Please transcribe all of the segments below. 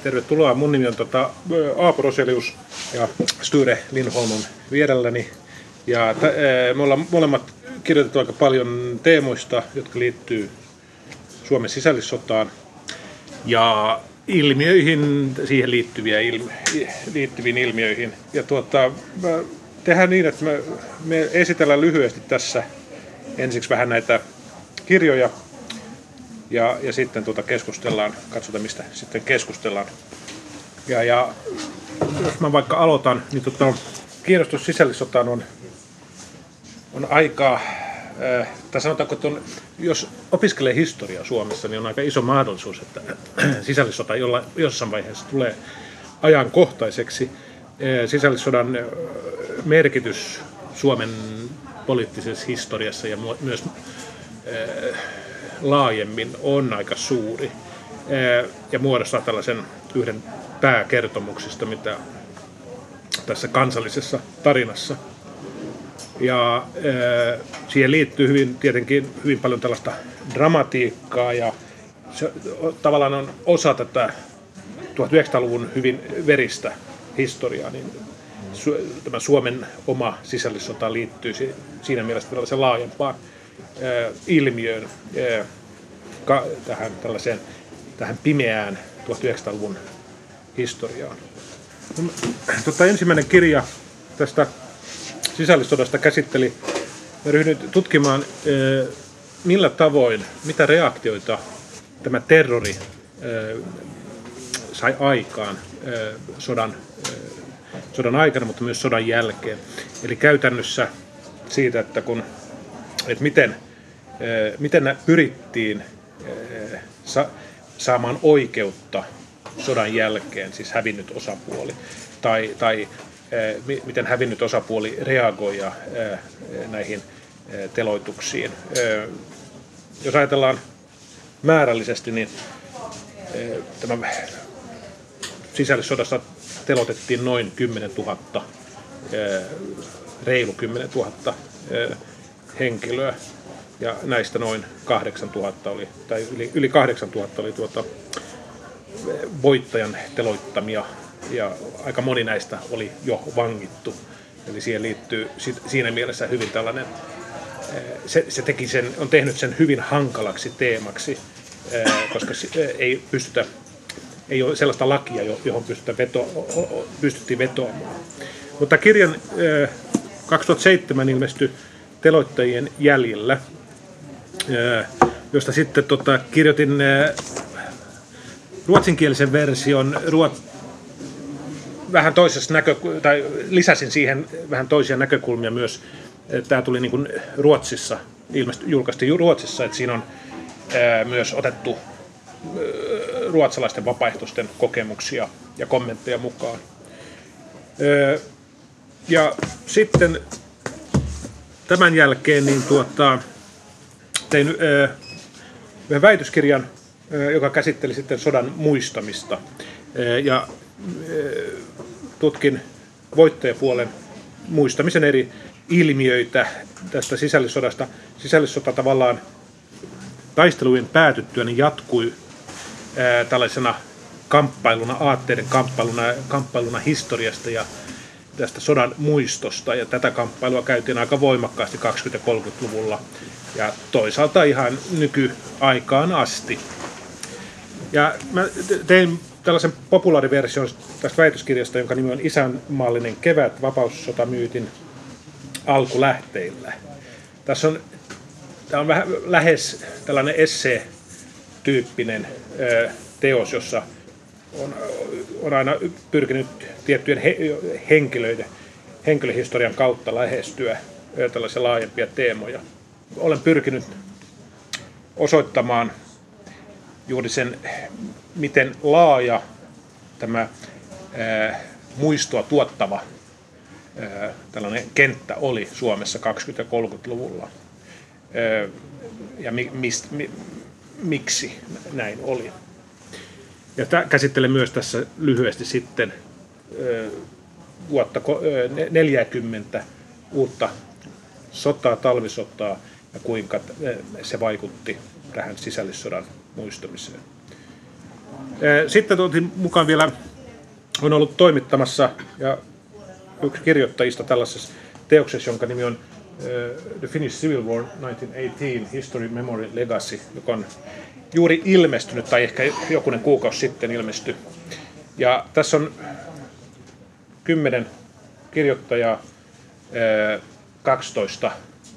Tervetuloa. Mun nimi on Aapo Roselius ja Sture Lindholm on vierelläni. Ja me ollaan molemmat kirjoitettu aika paljon teemoista, jotka liittyy Suomen sisällissotaan ja ilmiöihin, siihen liittyviin ilmiöihin. Ja tehdään niin, että me esitellään lyhyesti tässä ensiksi vähän näitä kirjoja ja sitten keskustellaan, katsotaan mistä sitten keskustellaan. Ja jos mä vaikka aloitan, niin kiinnostus sisällissotaan on aika, tai sanotaanko, että jos opiskelee historiaa Suomessa, niin on aika iso mahdollisuus, että sisällissota jossain vaiheessa tulee ajankohtaiseksi. Sisällissodan merkitys Suomen poliittisessa historiassa ja myös laajemmin on aika suuri ja muodostaa tällaisen yhden pääkertomuksista, mitä tässä kansallisessa tarinassa. Ja siihen liittyy tietenkin hyvin paljon tällaista dramatiikkaa ja se tavallaan on osa tätä 1900-luvun hyvin veristä historiaa, niin tämä Suomen oma sisällissota liittyy siinä mielessä tällaiseen laajempaan ilmiöön, tähän pimeään 1900-luvun historiaan. Ensimmäinen kirja tästä sisällissodasta käsitteli, mä ryhdyin tutkimaan millä tavoin, mitä reaktioita tämä terrori sai aikaan sodan aikana, mutta myös sodan jälkeen. Eli käytännössä siitä, että miten pyrittiin saamaan oikeutta sodan jälkeen, siis hävinnyt osapuoli, tai miten hävinnyt osapuoli reagoi näihin teloituksiin. Jos ajatellaan määrällisesti, niin tämä sisällissodassa telotettiin noin 10 000, reilu 10 000 henkilöä, ja näistä noin 8 000 oli, tai yli 8 000 oli voittajan teloittamia, ja aika moni näistä oli jo vangittu. Eli siihen liittyy siinä mielessä hyvin tällainen, on tehnyt sen hyvin hankalaksi teemaksi, koska ei ole sellaista lakia, johon pystyttiin vetoamaan. Mutta kirjan 2007 ilmestyi Teloittajien jäljillä, josta sitten kirjoitin ruotsinkielisen version, vähän tai lisäsin siihen vähän toisia näkökulmia myös. Tämä tuli niin kuin Ruotsissa, julkaistiin Ruotsissa, että siinä on myös otettu ruotsalaisten vapaaehtoisten kokemuksia ja kommentteja mukaan. Ja sitten tämän jälkeen niin tein yhden väitöskirjan, joka käsitteli sitten sodan muistamista. Ja tutkin voittajapuolen muistamisen eri ilmiöitä tästä sisällissodasta. Sisällissota tavallaan taistelujen päätyttyä niin jatkui tällaisena kamppailuna, aatteiden kamppailuna historiasta ja tästä sodan muistosta. Ja tätä kamppailua käytiin aika voimakkaasti 20- ja 30-luvulla ja toisaalta ihan nykyaikaan asti. Ja mä tein tällaisen populaariversion tästä väitöskirjasta, jonka nimi on Isänmaallinen kevät, vapaussotamyytin alkulähteillä. Tämä on vähän lähes tällainen essee-tyyppinen teos, jossa on aina pyrkinyt tiettyjen henkilöhistorian kautta lähestyä tällaisia laajempia teemoja. Olen pyrkinyt osoittamaan juuri sen, miten laaja tämä muistoa tuottava tällainen kenttä oli Suomessa 20- ja 30-luvulla. Ja miksi näin oli. Ja käsittelen myös tässä lyhyesti sitten vuotta 40 uutta sotaa, talvisotaa ja kuinka se vaikutti tähän sisällissodan muistamiseen. Sitten otin mukaan vielä, on ollut toimittamassa ja yksi kirjoittajista tällaisessa teoksessa, jonka nimi on The Finnish Civil War 1918, History, Memory, Legacy, joka on juuri ilmestynyt tai ehkä jokunen kuukausi sitten ilmestyi. Ja tässä on 10 kirjoittajaa, 12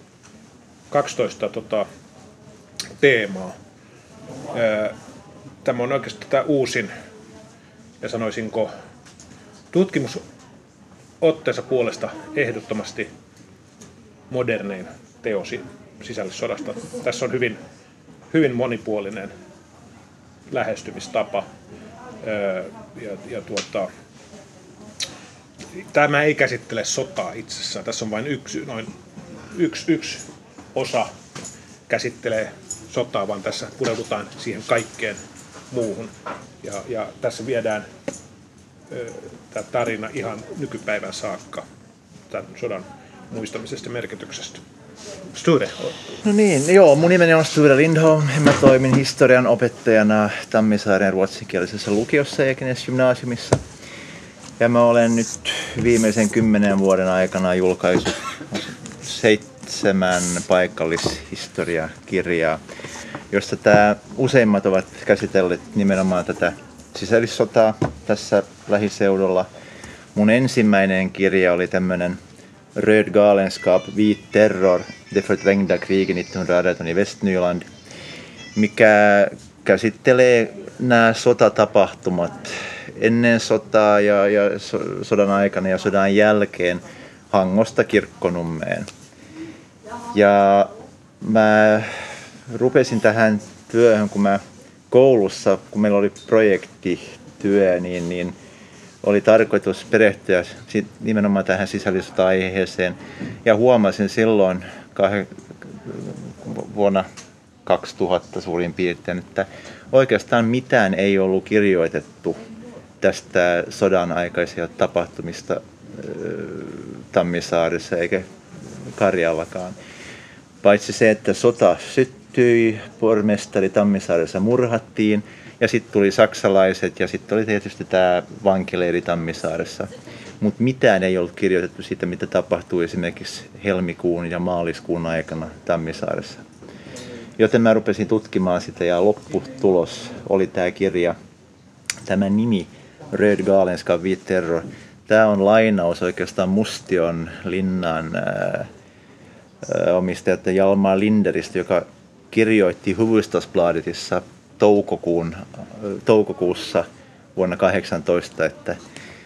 teemaa. Tämä on oikeastaan tämä uusin ja sanoisinko tutkimusotteensa puolesta ehdottomasti modernein teos sisällissodasta. Tässä on hyvin monipuolinen lähestymistapa. Tämä ei käsittele sotaa itsessään. Tässä on vain yksi osa käsittelee sotaa, vaan tässä pureudutaan siihen kaikkeen muuhun. Ja tässä viedään tämä tarina ihan nykypäivän saakka tämän sodan muistamisesta ja merkityksestä. Sture. No niin, joo, mun nimeni on Sture Lindholm. Mä toimin historian opettajana Tammisaaren ruotsikielisessä lukiossa Ekenäs gymnasiumissa. Ja mä olen nyt viimeisen 10 vuoden aikana julkaissut 7 paikallishistoriakirjaa, josta useimmat ovat käsitelleet nimenomaan tätä sisällissotaa tässä lähiseudulla. Mun ensimmäinen kirja oli tämmönen Röd galenskap, vit terror, det förträngda kriget 1918 i Västnyland, mikä käsittelee nämä sotatapahtumat ennen sotaa ja sodan aikana ja sodan jälkeen Hangosta Kirkkonummeen. Ja mä rupesin tähän työhön, kun mä koulussa, kun meillä oli projektityö, niin oli tarkoitus perehtyä nimenomaan tähän sisällissota-aiheeseen. Ja huomasin silloin vuonna 2000 suurin piirtein, että oikeastaan mitään ei ollut kirjoitettu tästä sodan aikaisia tapahtumista Tammisaaressa eikä Karjalakaan. Paitsi se, että sota syttyi, pormestari Tammisaaressa murhattiin ja sitten tuli saksalaiset ja sitten oli tietysti tämä vankileiri Tammisaaressa. Mutta mitään ei ollut kirjoitettu siitä, mitä tapahtui esimerkiksi helmikuun ja maaliskuun aikana Tammisaaressa. Joten mä rupesin tutkimaan sitä ja lopputulos oli tämä kirja. Tämä nimi, Röd galenskap, vit terror. Tämä on lainaus oikeastaan Mustion linnan omistajat Hjalmar Linderistä, joka kirjoitti Hufvudstadsbladetissa toukokuussa vuonna 18, että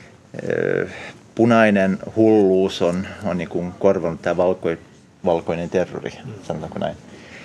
punainen hulluus on niin kuin korvannut tämä valkoinen terrori, sanotaanko näin.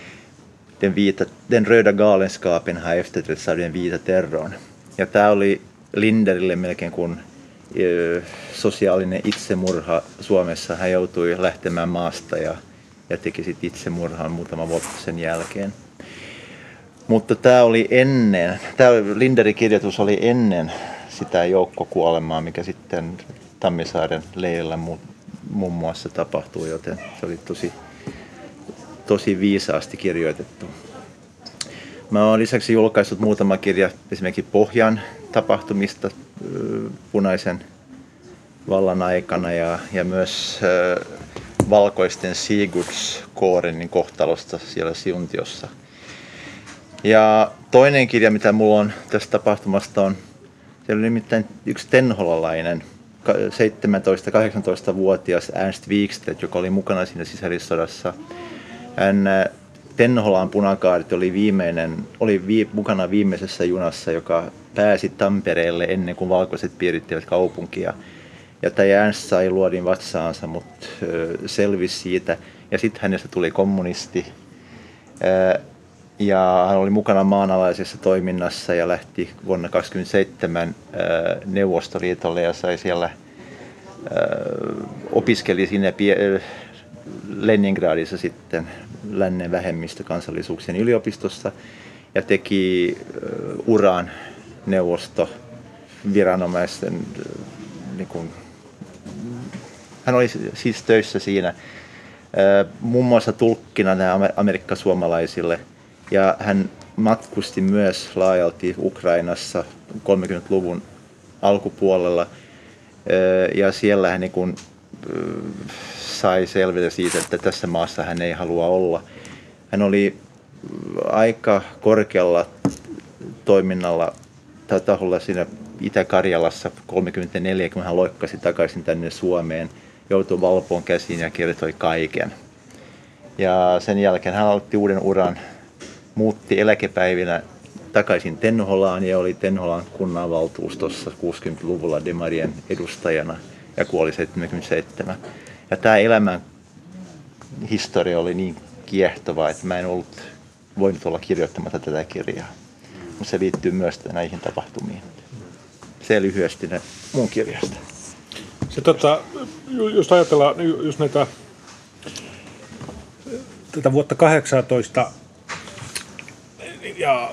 Den röda galenskapen har efterträtts av den vita terrorn. Ja tämä oli Linderille melkein kuin sosiaalinen itsemurha Suomessa. Hän joutui lähtemään maasta ja teki sitten itsemurhan muutama vuotta sen jälkeen. Mutta tämä Linderin kirjoitus oli ennen sitä joukkokuolemaa, mikä sitten Tammisaaren leirillä muun muassa tapahtui, joten se oli tosi viisaasti kirjoitettu. Mä olen lisäksi julkaissut muutama kirja esimerkiksi Pohjan tapahtumista punaisen vallan aikana ja myös valkoisten Sigurdskårenin kohtalosta siellä Siuntiossa. Ja toinen kirja, mitä mulla on tästä tapahtumasta on, siellä oli nimittäin yksi tenholalainen 17-18-vuotias Ernst Wikstedt, joka oli mukana siinä sisällissodassa. Tenholan punakaarit oli mukana viimeisessä junassa, joka pääsi Tampereelle ennen kuin valkoiset piirittivät kaupunkia. Ja tämä Ernst sai luodin vatsaansa, mutta selvisi siitä. Ja sitten hänestä tuli kommunisti. Ja hän oli mukana maanalaisessa toiminnassa ja lähti vuonna 1927 Neuvostoliitolle ja sai siellä opiskeli sinne Leningradissa sitten lännen vähemmistökansallisuuksien yliopistossa ja teki uran neuvostoviranomaisten, niin kuin, hän oli siis töissä siinä muun muassa tulkkina amerikkasuomalaisille ja hän matkusti myös laajalti Ukrainassa 30-luvun alkupuolella. Ja siellä hän niin kuin sai selvitä siitä, että tässä maassa hän ei halua olla. Hän oli aika korkealla toiminnalla tai taholla siinä Itä-Karjalassa 34, kun hän loikkasi takaisin tänne Suomeen, joutui Valpoon käsiin ja kertoi kaiken. Ja sen jälkeen hän aloitti uuden uran, muutti eläkepäivinä takaisin Tenholaan ja oli Tenholan kunnanvaltuustossa 60-luvulla demarien edustajana ja kuoli 77. Ja tämä elämän historia oli niin kiehtova, että mä en voinut olla kirjoittamatta tätä kirjaa. Mutta se liittyy myös näihin tapahtumiin. Se lyhyesti mun kirjasta. Se jos ajatellaan just tätä vuotta 18 ja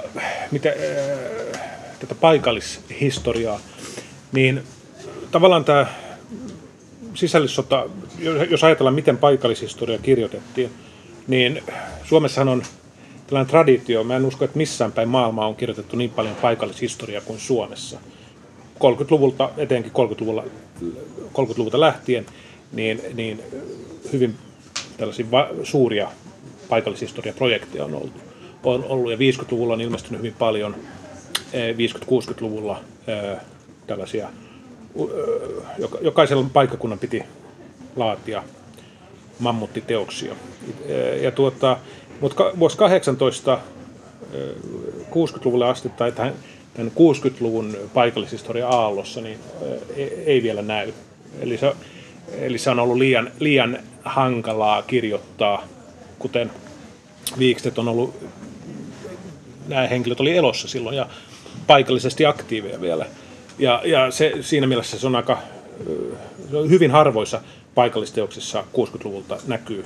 tätä paikallishistoriaa, niin tavallaan tämä sisällissota, jos ajatellaan miten paikallishistoria kirjoitettiin, niin Suomessahan on tällainen traditio. Mä en usko, että missään päin maailmaa on kirjoitettu niin paljon paikallishistoriaa kuin Suomessa. 30-luvulta, etenkin 30-luvulta lähtien, niin hyvin tällaisia suuria paikallishistoriaprojekteja on ollut. Ja 50-luvulla on ilmestynyt hyvin paljon, 50-60-luvulla tällaisia, jokaisella paikkakunnan piti laatia mammuttiteoksia. Mutta vuosi 18 60-luvulle asti tai tämän 60-luvun paikallishistoria aallossa niin ei vielä näy. Eli se on ollut liian hankalaa kirjoittaa, kuten Wikstedt on ollut, nämä henkilöt oli elossa silloin ja paikallisesti aktiiveja vielä. Ja siinä mielessä se on aika hyvin harvoissa paikallisteoksissa 60-luvulta näkyy,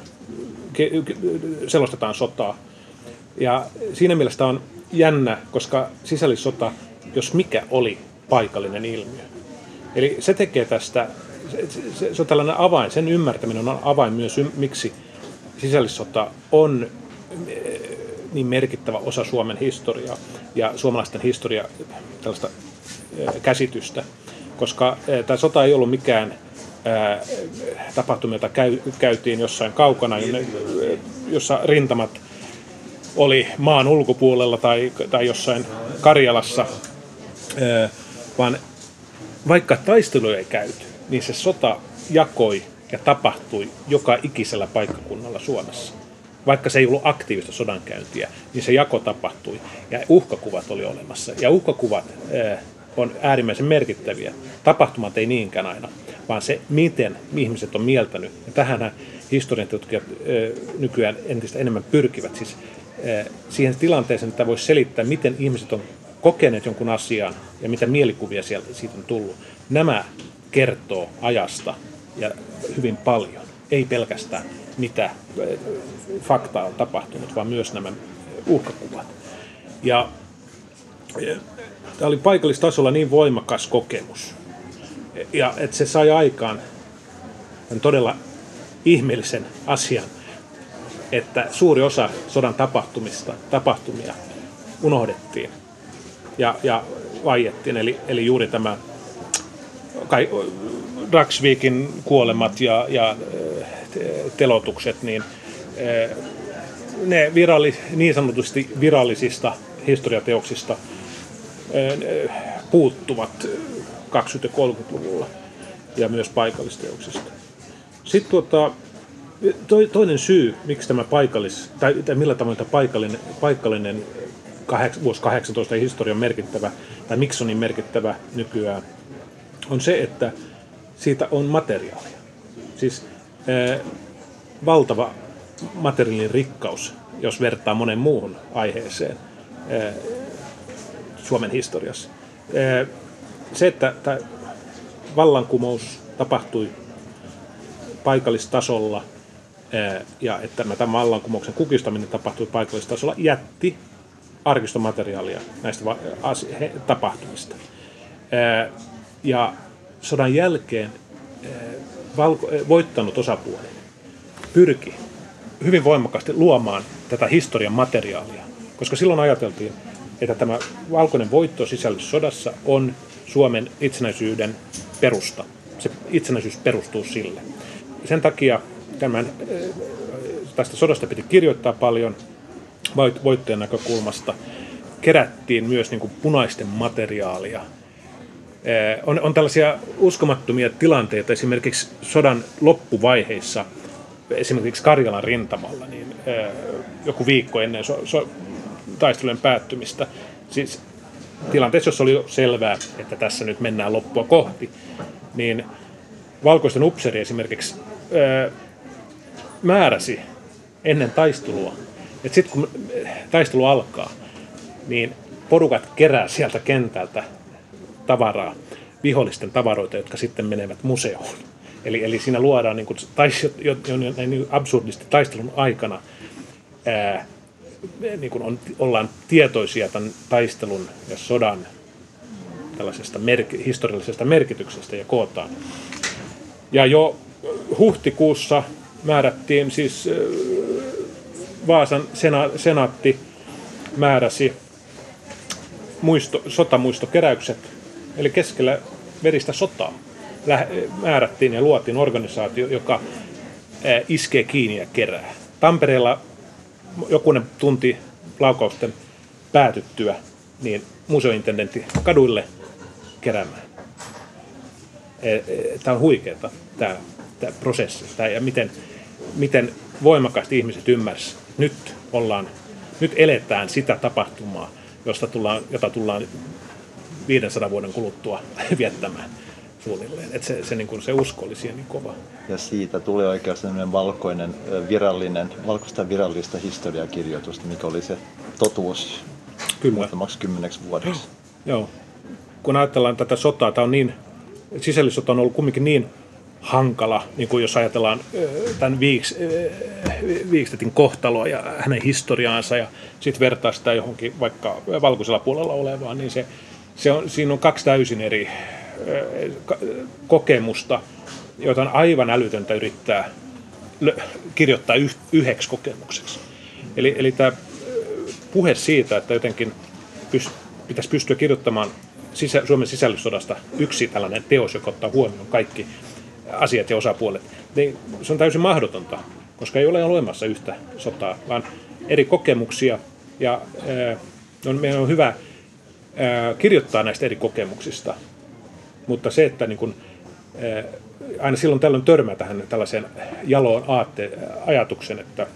selostetaan sotaa. Ja siinä mielessä on jännä, koska sisällissota, jos mikä, oli paikallinen ilmiö. Eli se tekee tästä, se on tällainen avain, sen ymmärtäminen on avain myös, miksi sisällissota on niin merkittävä osa Suomen historiaa ja suomalaisten historia tällaista käsitystä, koska tämä sota ei ollut mikään tapahtuma, jota käytiin jossain kaukana, jossa rintamat oli maan ulkopuolella tai jossain Karjalassa, vaan vaikka taisteluja ei käyty, niin se sota jakoi ja tapahtui joka ikisellä paikkakunnalla Suomessa. Vaikka se ei ollut aktiivista sodankäyntiä, niin se jako tapahtui ja uhkakuvat oli olemassa. Ja uhkakuvat on äärimmäisen merkittäviä. Tapahtumat ei niinkään aina, vaan se, miten ihmiset on mieltänyt. Ja tähän historiantutkijat nykyään entistä enemmän pyrkivät. Siis siihen tilanteeseen, että voisi selittää, miten ihmiset on kokeneet jonkun asian ja mitä mielikuvia siitä on tullut. Nämä kertoo ajasta ja hyvin paljon. Ei pelkästään mitä faktaa on tapahtunut, vaan myös nämä uhkakuvat. Ja tämä oli paikallistasolla niin voimakas kokemus, ja että se sai aikaan todella ihmeellisen asian, että suuri osa sodan tapahtumia unohdettiin ja vaiettiin. Eli juuri tämä Dragsvikin kuolemat ja telotukset, niin ne niin sanotusti virallisista historiateoksista puuttuvat 20- ja 30-luvulla ja myös paikallisteoksista. Sitten toinen syy, miksi tämä tai millä tavoin tämä paikallinen vuosi 18 historia on merkittävä, tai miksi on niin merkittävä nykyään, on se, että siitä on materiaalia. Siis valtava materiaalinen rikkaus, jos vertaa monen muuhun aiheeseen Suomen historiassa. Se, että tämä vallankumous tapahtui paikallistasolla ja että tämän vallankumouksen kukistaminen tapahtui paikallistasolla, jätti arkistomateriaalia näistä tapahtumista. Ja sodan jälkeen voittanut osapuoli pyrki hyvin voimakkaasti luomaan tätä historian materiaalia Koska silloin ajateltiin, että tämä valkoinen voitto sisällissodassa on Suomen itsenäisyyden perusta. Se itsenäisyys perustuu sille. Sen takia tästä sodasta piti kirjoittaa paljon voittojen näkökulmasta. Kerättiin myös niin kuin punaisten materiaalia. On tällaisia uskomattomia tilanteita esimerkiksi sodan loppuvaiheissa, esimerkiksi Karjalan rintamalla, niin joku viikko ennen taistelujen päättymistä, siis tilanteessa, jossa oli jo selvää, että tässä nyt mennään loppua kohti, niin valkoisten upseeri esimerkiksi määräsi ennen taistelua, että sitten kun taistelu alkaa, niin porukat kerää sieltä kentältä tavaraa, vihollisten tavaroita, jotka sitten menevät museoon. Eli siinä luodaan niin kuin absurdisti taistelun aikana, niin kuin ollaan tietoisia tämän taistelun ja sodan tällaisesta historiallisesta merkityksestä ja kootaan. Ja jo huhtikuussa määrättiin, siis Vaasan senaatti määräsi sotamuistokeräykset, eli keskellä veristä sotaa määrättiin ja luotiin organisaatio, joka iskee kiinni ja kerää. Tampereella jokunen tunti laukausten päätyttyä, niin museointendentti kaduille keräämään. Tämä on huikeeta, tämä prosessi, ja miten voimakkaasti ihmiset ymmärsivät. Nyt eletään sitä tapahtumaa, jota tullaan 500 vuoden kuluttua viettämään suunnilleen. Että se usko oli siihen niin kova. Ja siitä tuli oikeastaan valkoista virallista historiakirjoitusta, mikä oli se totuus muutamaksi 10 vuodeksi. Joo. Kun ajatellaan tätä sotaa, sisällissota on ollut kumminkin niin hankala, niin kuin jos ajatellaan tämän Wikstedtin kohtaloa ja hänen historiaansa ja sitten vertaa sitä johonkin vaikka valkoisella puolella olevaan, niin siinä on 2 täysin eri kokemusta, joita on aivan älytöntä yrittää kirjoittaa yhdeksi kokemukseksi. Eli tämä puhe siitä, että jotenkin pitäisi pystyä kirjoittamaan Suomen sisällissodasta yksi tällainen teos, joka ottaa huomioon kaikki asiat ja osapuolet, niin se on täysin mahdotonta, koska ei ole olemassa yhtä sotaa, vaan eri kokemuksia, ja meidän on hyvä kirjoittaa näistä eri kokemuksista, mutta se, että niin kun, aina silloin tällöin törmää tähän tällaiseen jaloon ajatuksen, että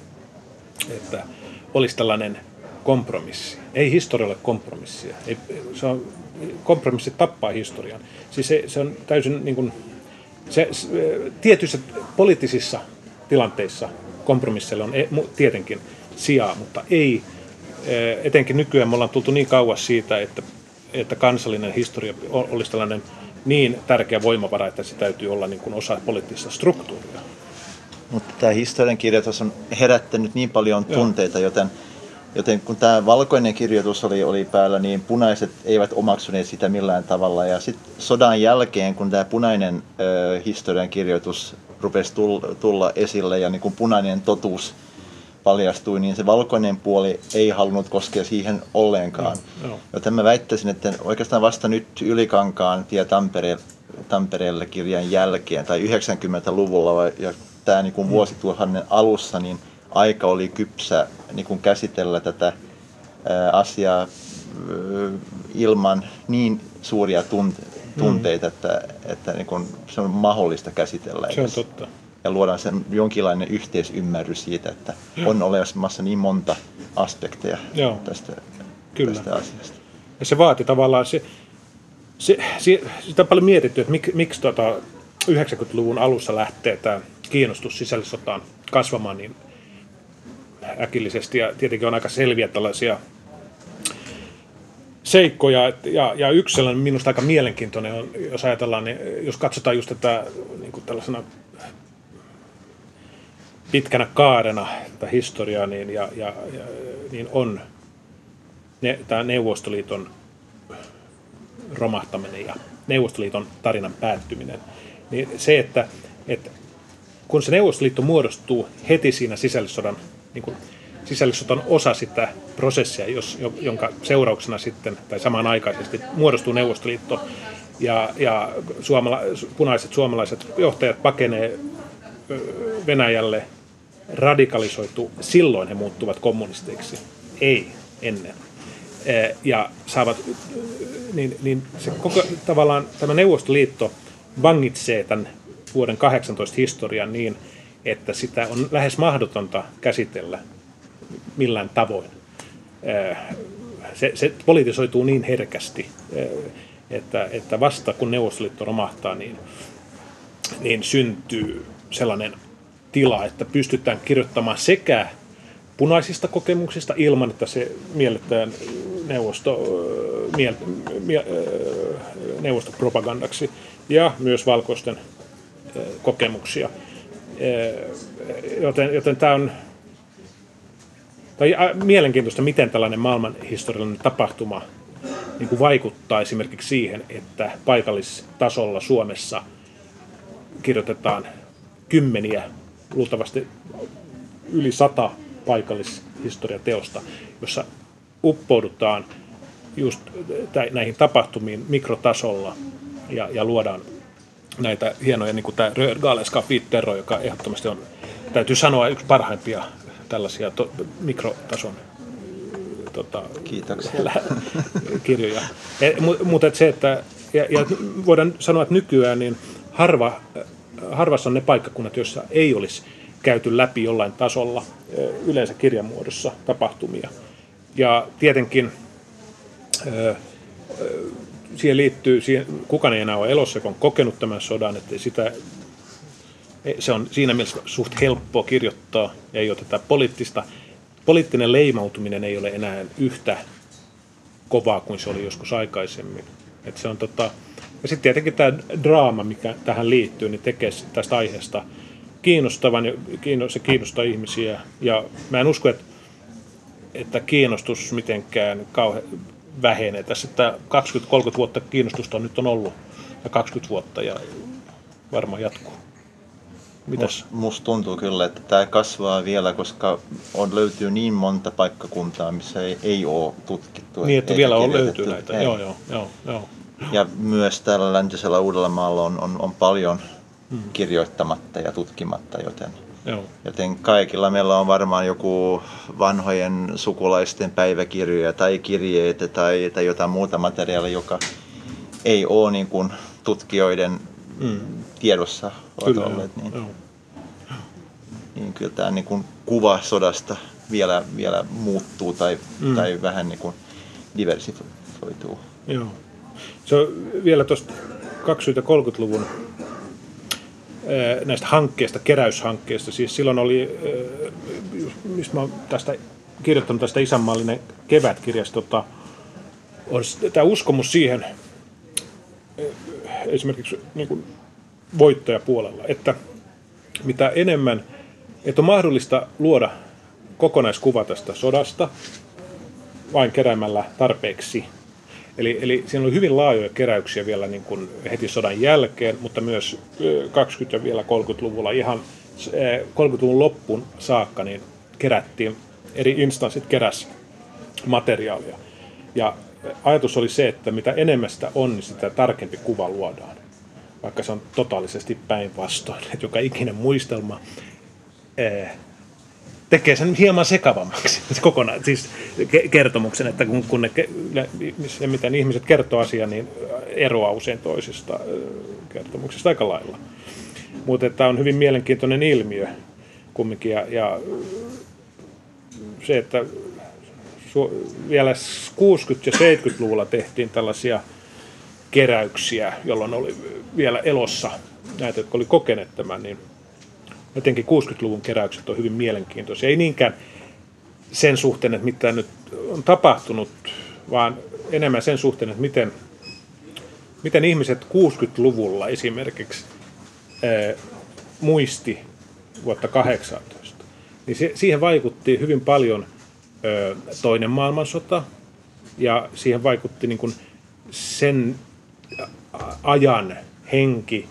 olisi tällainen kompromissi. Ei historia ole kompromissia. Kompromissi tappaa historian. Siis se on täysin niin kuin, tietyissä poliittisissa tilanteissa kompromisseilla on tietenkin sijaa, mutta ei. Etenkin nykyään me ollaan tultu niin kauas siitä, että kansallinen historia olisi tällainen niin tärkeä voimavara, että se täytyy olla niin kuin osa poliittista struktuuria. Mutta tämä historian kirjoitus on herättänyt niin paljon tunteita, joten kun tämä valkoinen kirjoitus oli päällä, niin punaiset eivät omaksuneet sitä millään tavalla. Ja sitten sodan jälkeen, kun tämä punainen historian kirjoitus rupesi tulla esille ja niin kun punainen totuus paljastui, niin se valkoinen puoli ei halunnut koskea siihen ollenkaan. Joten mä väittäisin, että oikeastaan vasta nyt Ylikankaan tie Tampereelle kirjan jälkeen, tai 90-luvulla ja tämä niin kuin vuosituhannen alussa, niin aika oli kypsä niin kuin käsitellä tätä asiaa ilman niin suuria tunteita, että niin kuin se on mahdollista käsitellä. Se on totta. Ja luodaan sen jonkinlainen yhteisymmärrys siitä, että on olemassa niin monta aspekteja tästä asiasta. Ja se vaati tavallaan, sitä on paljon mietitty, että miksi 90-luvun alussa lähtee tämä kiinnostus sisällissotaan kasvamaan niin äkillisesti. Ja tietenkin on aika selviä tällaisia seikkoja. Ja yksi sellainen minusta aika mielenkiintoinen on, jos ajatellaan, niin jos katsotaan just tätä niin kuin tällaisena pitkänä kaarena tätä historiaa, niin on tämä Neuvostoliiton romahtaminen ja Neuvostoliiton tarinan päättyminen. Niin se, että kun se Neuvostoliitto muodostuu heti siinä sisällissodan niin kuin sisällissota on osa sitä prosessia, jonka seurauksena sitten, tai samanaikaisesti muodostuu Neuvostoliitto, ja punaiset suomalaiset johtajat pakenee Venäjälle, radikalisoituu, silloin he muuttuvat kommunisteiksi, ei ennen. Ja saavat, niin se tavallaan tämä Neuvostoliitto vangitsee tämän vuoden 18 historian niin, että sitä on lähes mahdotonta käsitellä millään tavoin. Se politisoituu niin herkästi, että vasta kun Neuvostoliitto romahtaa, niin syntyy sellainen tila, että pystytään kirjoittamaan sekä punaisista kokemuksista ilman, että se mielletään neuvostopropagandaksi, ja myös valkoisten kokemuksia. Joten tämä on mielenkiintoista, miten tällainen maailmanhistoriallinen tapahtuma niin kuin vaikuttaa esimerkiksi siihen, että paikallistasolla Suomessa kirjoitetaan kymmeniä, luultavasti yli 100 paikallishistoriateosta, jossa uppoudutaan just näihin tapahtumiin mikrotasolla ja luodaan näitä hienoja, niin kuin tämä Rödgalska Fitterro, joka ehdottomasti on, täytyy sanoa, yksi parhaimpia tällaisia mikrotason kirjoja. Mutta se, että ja voidaan sanoa, että nykyään niin harvassa on ne paikkakunnat, joissa ei olisi käyty läpi jollain tasolla yleensä kirjamuodossa tapahtumia. Ja tietenkin siihen liittyy, kukaan ei enää ole elossa, kun on kokenut tämän sodan, että se on siinä mielessä suht helppoa kirjoittaa, ja ei oteta poliittinen leimautuminen ei ole enää yhtä kovaa kuin se oli joskus aikaisemmin. Että se on ja sitten tietenkin tämä draama, mikä tähän liittyy, niin tekee tästä aiheesta kiinnostavan, ja se kiinnostaa ihmisiä. Ja mä en usko, että kiinnostus mitenkään kauhean vähenee. Tässä 20-30 vuotta kiinnostusta nyt on ollut, ja 20 vuotta, ja varmaan jatkuu. Musta tuntuu kyllä, että tämä kasvaa vielä, koska löytyy niin monta paikkakuntaa, missä ei ole tutkittu. Niin, että vielä löytyy näitä. Joo. Ja myös täällä läntisellä Uudellamaalla on paljon kirjoittamatta ja tutkimatta, joten kaikilla meillä on varmaan joku vanhojen sukulaisten päiväkirjoja tai kirjeitä tai jotain muuta materiaalia, joka ei ole niin kuin tutkijoiden tiedossa olleet. Niin kyllä tämä niin kuin kuva sodasta vielä muuttuu tai vähän niin kuin diversifioituu. Joo. Se on vielä tuosta 20- ja 30-luvun näistä hankkeista, keräyshankkeista. Siis silloin oli, mistä mä oon tästä kirjoittanut tästä isänmaallinen kevätkirjasta, on tämä uskomus siihen esimerkiksi niin kuin voittajapuolella, että mitä enemmän, että on mahdollista luoda kokonaiskuva tästä sodasta vain keräämällä tarpeeksi. Eli siinä oli hyvin laajoja keräyksiä vielä niin kuin heti sodan jälkeen, mutta myös 20- ja vielä 30-luvulla, ihan 30-luvun loppuun saakka, niin kerättiin, eri instanssit keräs materiaalia. Ja ajatus oli se, että mitä enemmän sitä on, niin sitä tarkempi kuva luodaan. Vaikka se on totaalisesti päinvastoin, että joka ikinen muistelma tekee sen hieman sekavammaksi, siis kertomuksen, että kun se, miten ihmiset kertoo asiaa, niin eroaa usein toisista kertomuksista aika lailla. Mutta tämä on hyvin mielenkiintoinen ilmiö kumminkin, ja se, että vielä 60- ja 70-luvulla tehtiin tällaisia keräyksiä, jolloin oli vielä elossa näitä, jotka oli kokeneet tämän, niin jotenkin 60-luvun keräykset on hyvin mielenkiintoisia. Ei niinkään sen suhteen, että mitä nyt on tapahtunut, vaan enemmän sen suhteen, että miten ihmiset 60-luvulla esimerkiksi muisti vuotta 18. Niin siihen vaikutti hyvin paljon toinen maailmansota, ja siihen vaikutti niin kuin sen ajan henki.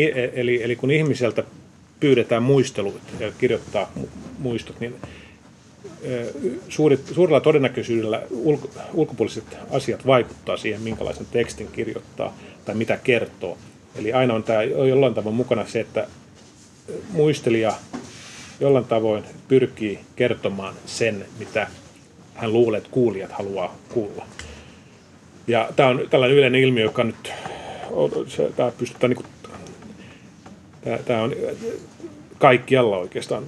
Eli kun ihmiseltä pyydetään muistelut ja kirjoittaa muistot, niin suurella todennäköisyydellä ulkopuoliset asiat vaikuttaa siihen, minkälaisen tekstin kirjoittaa tai mitä kertoo. Eli aina on tämä jollain tavoin mukana se, että muistelija jollain tavoin pyrkii kertomaan sen, mitä hän luulee, että kuulijat haluaa kuulla. Ja tämä on tällainen yleinen ilmiö, joka nyt pystytään tämä on kaikkialla oikeastaan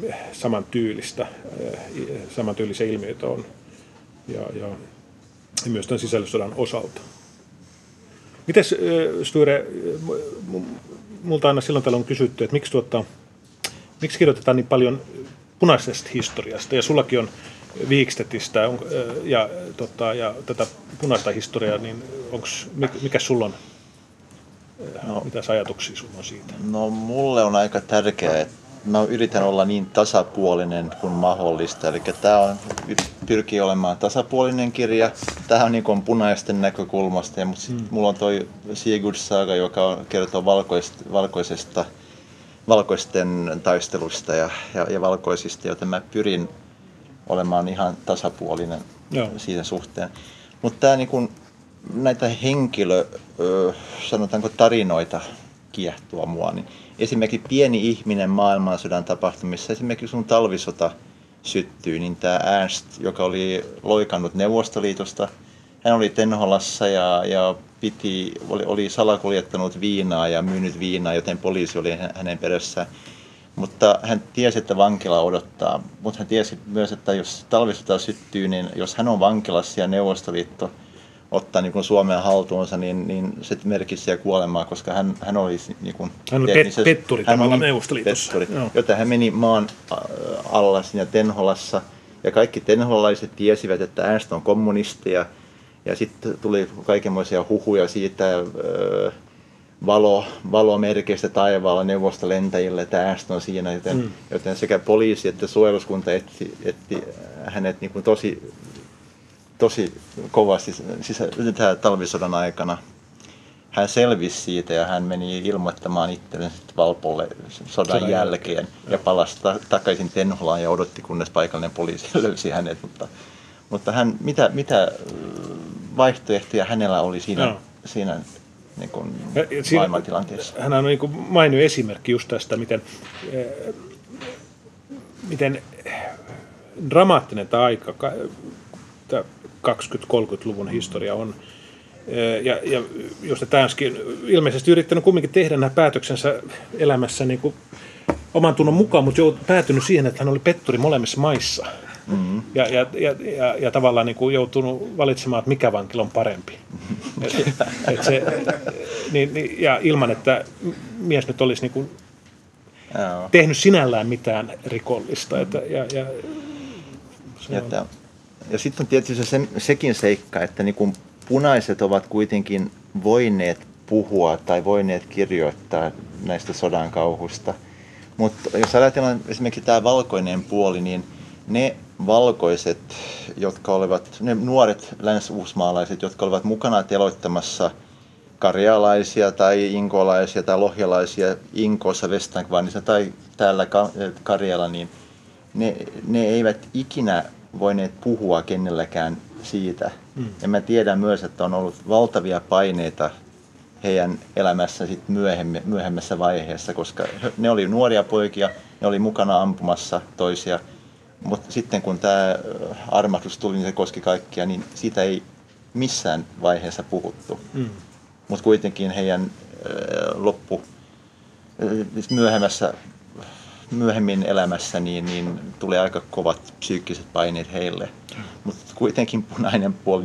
samantyylisiä ilmiöitä on ja myös tämän sisällissodan osalta. Mites Sture, multa aina silloin tällöin on kysytty, että miksi kirjoitetaan niin paljon punaisesta historiasta, ja sullakin on Wikstedtistä ja tätä punaista historiaa, niin mikä sulla on, mitä ajatuksia sulla on siitä? No mulle on aika tärkeää, että mä yritän olla niin tasapuolinen kuin mahdollista, eli tämä pyrkii olemaan tasapuolinen kirja, tämä on niin kuin punaisten näkökulmasta, mutta mulla on toi Sigurd-saaga, joka kertoo valkoisten taistelusta ja valkoisista, joten mä pyrin olemaan ihan tasapuolinen siitä suhteen. Mutta tämä niin näitä sanotaanko tarinoita kiehtoo mua, niin esimerkiksi pieni ihminen maailmansodan tapahtumissa, esimerkiksi sun talvisota syttyy, niin tämä Ernst, joka oli loikannut Neuvostoliitosta, hän oli Tenholassa ja oli salakuljettanut viinaa ja myynyt viinaa, joten poliisi oli hänen perässään. Mutta hän tiesi, että vankila odottaa. Mutta hän tiesi myös, että jos talvisota syttyy, niin jos hän on vankilassa ja Neuvostoliitto ottaa niin kuin Suomen haltuunsa, niin se merkitsee kuolemaa, koska hän oli niin kuin hän oli petturi tavallaan Neuvostoliitossa. Joten hän meni maan alla siinä Tenholassa, ja kaikki tenholalaiset tiesivät, että Ernst on kommunisti, ja sitten tuli kaikenmoisia huhuja siitä valomerkeistä taivaalla neuvostolentäjille, että Ernst on siinä, joten sekä poliisi että suojeluskunta etti hänet niin kuin tosi kovasti talvisodan aikana. Hän selvisi siitä ja hän meni ilmoittamaan itsellensä Valpolle sodan jälkeen ja palasi takaisin Tenholaan ja odotti, kunnes paikallinen poliisi löysi hänet. Mutta mitä vaihtoehtoja hänellä oli siinä niin kuin maailmantilanteessa? Hän on niin kuin mainio esimerkki just tästä, miten dramaattinen tämä aika, 20-30-luvun historia on. Ja jos Ernstkin ilmeisesti yrittänyt kumminkin tehdä nämä päätöksensä elämässä niin kuin oman tunnon mukaan, mutta päätynyt siihen, että hän oli petturi molemmissa maissa. Mm-hmm. Ja tavallaan niin kuin joutunut valitsemaan, että mikä vankila on parempi. Ja ilman, että mies nyt olisi niin kuin tehnyt sinällään mitään rikollista. Ja sitten on tietysti sekin seikka, että niin kuin punaiset ovat kuitenkin voineet puhua tai voineet kirjoittaa näistä sodan kauhusta. Mutta jos ajatellaan esimerkiksi tämä valkoinen puoli, niin ne valkoiset, jotka olivat, ne nuoret länsi-uusmaalaiset, jotka olivat mukana teloittamassa karjalaisia tai inkolaisia tai lohjalaisia Inkoossa, Västmanlanissa tai täällä Karjala, niin ne eivät ikinä voineet puhua kenelläkään siitä. Ja mä tiedän myös, että on ollut valtavia paineita heidän elämässä sit myöhemmässä vaiheessa, koska ne oli nuoria poikia, ne oli mukana ampumassa toisia, mutta sitten kun tämä armahdus tuli, niin se koski kaikkia, niin siitä ei missään vaiheessa puhuttu. Mutta kuitenkin heidän myöhemmin elämässä niin tuli aika kovat psyykkiset paineet heille. Mutta kuitenkin punainen puoli,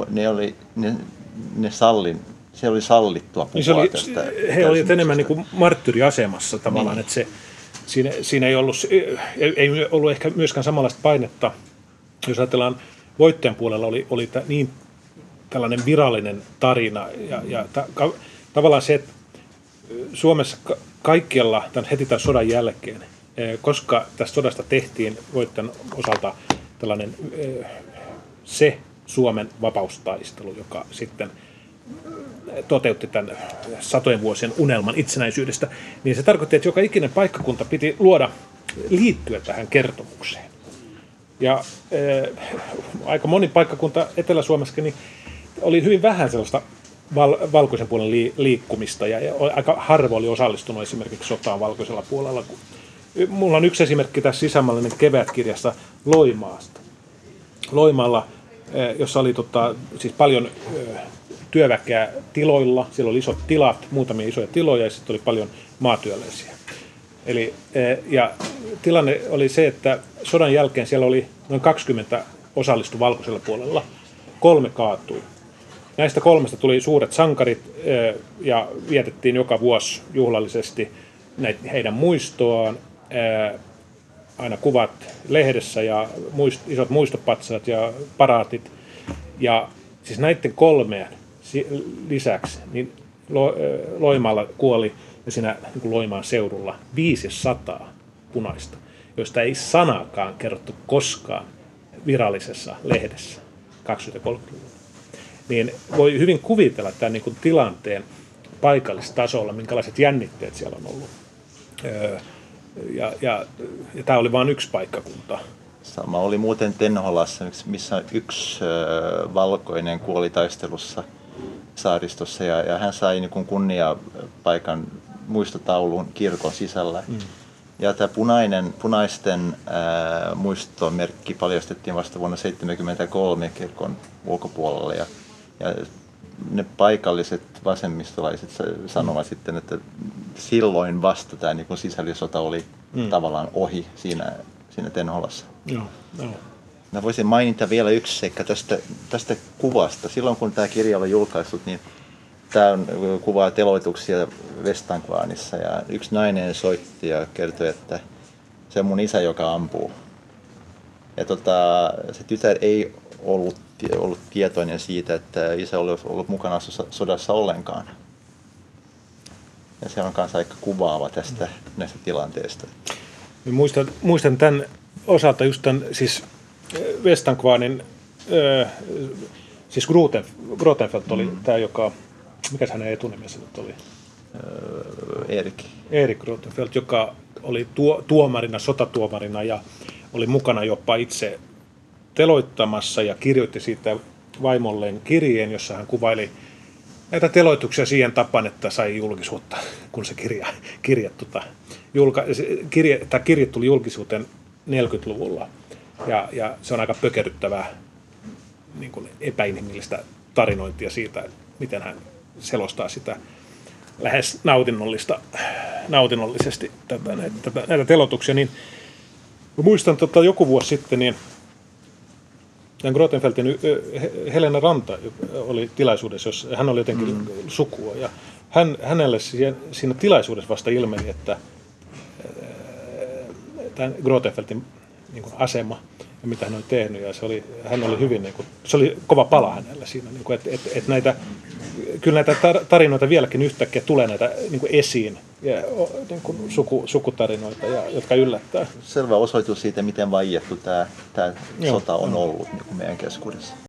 se oli sallittua puhua tästä. He olivat enemmän niin kuin marttyyriasemassa tavallaan, että siinä ei ollut ehkä myöskään samanlaista painetta. Jos ajatellaan, voittajan puolella oli niin tällainen virallinen tarina ja tavallaan se, että Suomessa kaikkialla heti tämän sodan jälkeen, koska tästä sodasta tehtiin voittajan osalta tällainen se Suomen vapaustaistelu, joka sitten toteutti tämän satojen vuosien unelman itsenäisyydestä, niin se tarkoitti, että joka ikinen paikkakunta piti liittyä tähän kertomukseen. Ja aika moni paikkakunta Etelä-Suomessakin niin oli hyvin vähän sellaista valkoisen puolen liikkumista ja aika harvo oli osallistunut esimerkiksi sotaan valkoisella puolella. Mulla on yksi esimerkki tässä sisämaallinen kevätkirjassa Loimaasta. Loimaalla, jossa oli siis paljon työväkeä tiloilla, siellä oli isot tilat, muutamia isoja tiloja ja sitten oli paljon maatyöläisiä. Eli, ja tilanne oli se, että sodan jälkeen siellä oli noin 20 osallistu valkoisella puolella, 3 kaatui. Näistä 3 tuli suuret sankarit ja vietettiin joka vuosi juhlallisesti heidän muistoaan. Aina kuvat lehdessä ja isot muistopatsaat ja paraatit. Ja siis näiden 3 lisäksi niin Loimaalla kuoli ja siinä niin Loimaan seudulla 500 punaista, joista ei sanaakaan kerrottu koskaan virallisessa lehdessä 20-30-luvulla. Niin voi hyvin kuvitella tämän niin kuin tilanteen paikallistasolla, minkälaiset jännitteet siellä on ollut. Ja tämä oli vain yksi paikkakunta. Sama oli muuten Tenholassa, missä yksi valkoinen kuoli taistelussa saaristossa ja hän sai niin kuin kunniapaikan muistotaulun kirkon sisällä. Ja tämä punaisten muistomerkki paljastettiin vasta vuonna 1973 kirkon ulkopuolella ja ne paikalliset vasemmistolaiset sanovat sitten, että silloin vasta tämä niin kuin sisällissota oli tavallaan ohi siinä Tenholassa. Joo. Mä voisin mainita vielä yksi seikka tästä kuvasta. Silloin kun tämä kirja oli julkaissut, niin tämä on kuvaa teloituksia Västånkvarnissa ja yksi nainen soitti ja kertoi, että se on mun isä, joka ampuu. Ja se tytär ei ollut tietoinen siitä, että isä oli ollut mukana sodassa ollenkaan. Ja se on myös aika kuvaava näistä tilanteista. Muistan tämän osalta just tämän, siis Västånkvarnin, siis Grotenfeldt oli tämä, joka, mikä hänen etunimensä nyt oli? Erik Grotenfeldt, joka oli tuomarina, sotatuomarina ja oli mukana jopa itse teloittamassa ja kirjoitti siitä vaimolleen kirjeen, jossa hän kuvaili näitä teloituksia siihen tapaan, että sai julkisuutta, kun se kirje tuli julkisuuteen 40-luvulla. Ja se on aika pökerryttävää niin kuin epäinhimillistä tarinointia siitä, miten hän selostaa sitä lähes nautinnollisesti näitä teloituksia. Niin, muistan joku vuosi sitten, niin tämän Grotenfeldtin Helena Ranta oli tilaisuudessa, jossa hän oli jotenkin sukua. Ja hänelle siinä tilaisuudessa vasta ilmeni, että tämän Grotenfeldtin niin kuin asema ja mitä hän oli tehnyt. Ja hän oli hyvin, niin kuin, se oli kova pala hänellä siinä. Niin kuin, että kyllä näitä tarinoita vieläkin yhtäkkiä tulee näitä niin kuin esiin. Ja, niin kuin sukutarinoita, jotka yllättää. Selvä osoitus siitä, miten vaiettu tämä sota on ollut niin kuin meidän keskuudessa.